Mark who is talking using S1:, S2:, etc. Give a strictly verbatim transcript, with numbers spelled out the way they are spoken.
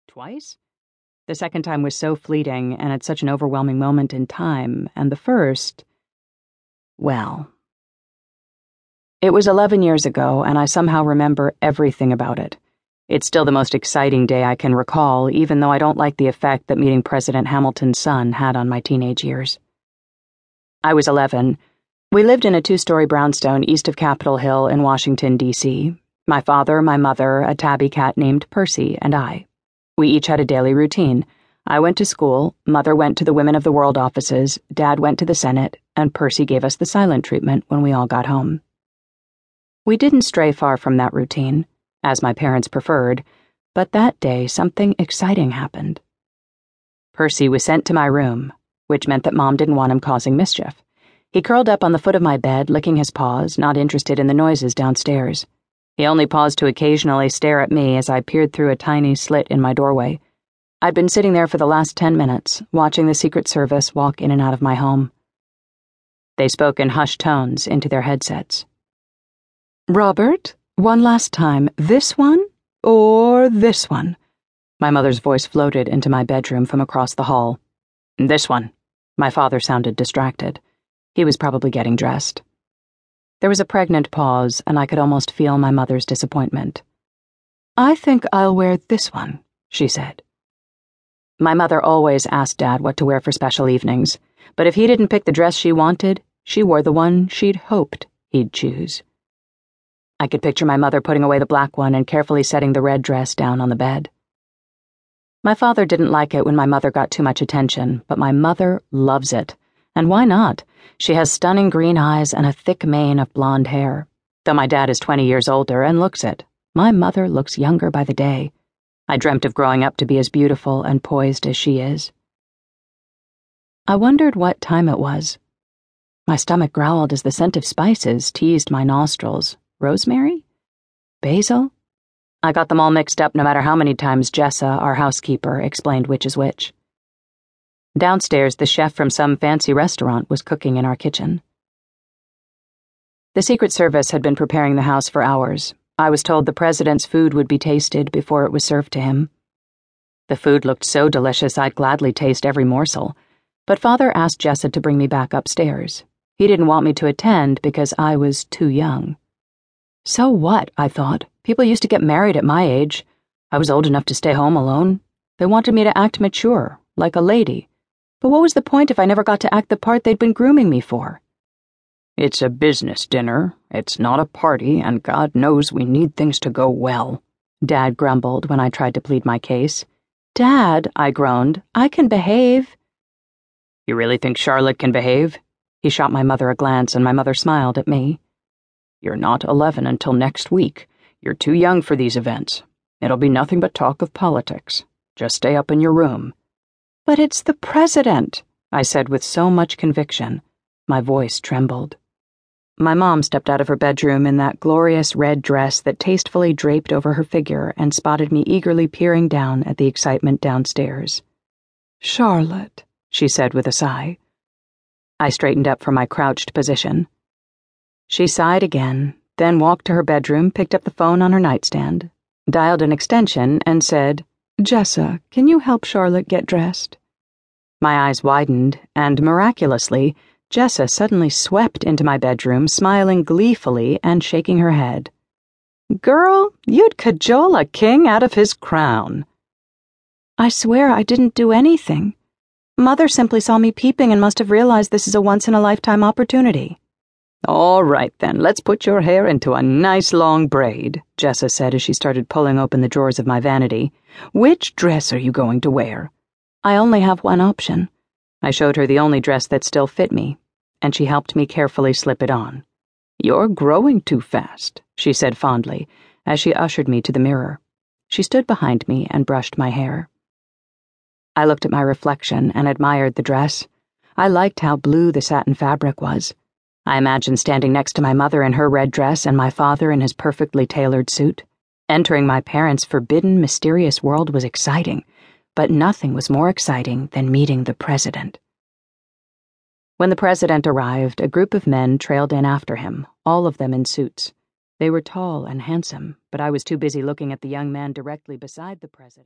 S1: Twice? The second time was so fleeting and at such an overwhelming moment in time, and the first... well... It was eleven years ago, and I somehow remember everything about it. It's still the most exciting day I can recall, even though I don't like the effect that meeting President Hamilton's son had on my teenage years. I was eleven. We lived in a two-story brownstone east of Capitol Hill in Washington, D C My father, my mother, a tabby cat named Percy, and I. We each had a daily routine. I went to school, Mother went to the Women of the World offices, Dad went to the Senate, and Percy gave us the silent treatment when we all got home. We didn't stray far from that routine, as my parents preferred, but that day something exciting happened. Percy was sent to my room, which meant that Mom didn't want him causing mischief. He curled up on the foot of my bed, licking his paws, not interested in the noises downstairs. He only paused to occasionally stare at me as I peered through a tiny slit in my doorway. I'd been sitting there for the last ten minutes, watching the Secret Service walk in and out of my home. They spoke in hushed tones into their headsets. "Robert, one last time, this one or this one?" My mother's voice floated into my bedroom from across the hall. "This one." My father sounded distracted. He was probably getting dressed. There was a pregnant pause, and I could almost feel my mother's disappointment. "I think I'll wear this one," she said. My mother always asked Dad what to wear for special evenings, but if he didn't pick the dress she wanted, she wore the one she'd hoped he'd choose. I could picture my mother putting away the black one and carefully setting the red dress down on the bed. My father didn't like it when my mother got too much attention, but my mother loves it. And why not? She has stunning green eyes and a thick mane of blonde hair. Though my dad is twenty years older and looks it, my mother looks younger by the day. I dreamt of growing up to be as beautiful and poised as she is. I wondered what time it was. My stomach growled as the scent of spices teased my nostrils. Rosemary? Basil? I got them all mixed up no matter how many times Jessa, our housekeeper, explained which is which. Downstairs, the chef from some fancy restaurant was cooking in our kitchen. The Secret Service had been preparing the house for hours. I was told the president's food would be tasted before it was served to him. The food looked so delicious I'd gladly taste every morsel, but Father asked Jessa to bring me back upstairs. He didn't want me to attend because I was too young. So what, I thought. People used to get married at my age. I was old enough to stay home alone. They wanted me to act mature, like a lady. But what was the point if I never got to act the part they'd been grooming me for? "It's a business dinner. It's not a party, and God knows we need things to go well," Dad grumbled when I tried to plead my case. "Dad," I groaned, "I can behave." "You really think Charlotte can behave?" He shot my mother a glance, and my mother smiled at me. "You're not eleven until next week. You're too young for these events. It'll be nothing but talk of politics. Just stay up in your room." "But it's the president," I said with so much conviction. My voice trembled. My mom stepped out of her bedroom in that glorious red dress that tastefully draped over her figure and spotted me eagerly peering down at the excitement downstairs. "Charlotte," she said with a sigh. I straightened up from my crouched position. She sighed again, then walked to her bedroom, picked up the phone on her nightstand, dialed an extension, and said, "Jessa, can you help Charlotte get dressed?" My eyes widened, and miraculously, Jessa suddenly swept into my bedroom, smiling gleefully and shaking her head. "Girl, you'd cajole a king out of his crown." "I swear I didn't do anything. Mother simply saw me peeping and must have realized this is a once-in-a-lifetime opportunity." "All right, then, let's put your hair into a nice long braid," Jessa said as she started pulling open the drawers of my vanity. "Which dress are you going to wear?" "I only have one option." I showed her the only dress that still fit me, and she helped me carefully slip it on. "You're growing too fast," she said fondly, as she ushered me to the mirror. She stood behind me and brushed my hair. I looked at my reflection and admired the dress. I liked how blue the satin fabric was. I imagined standing next to my mother in her red dress and my father in his perfectly tailored suit. Entering my parents' forbidden, mysterious world was exciting, but nothing was more exciting than meeting the president. When the president arrived, a group of men trailed in after him, all of them in suits. They were tall and handsome, but I was too busy looking at the young man directly beside the president.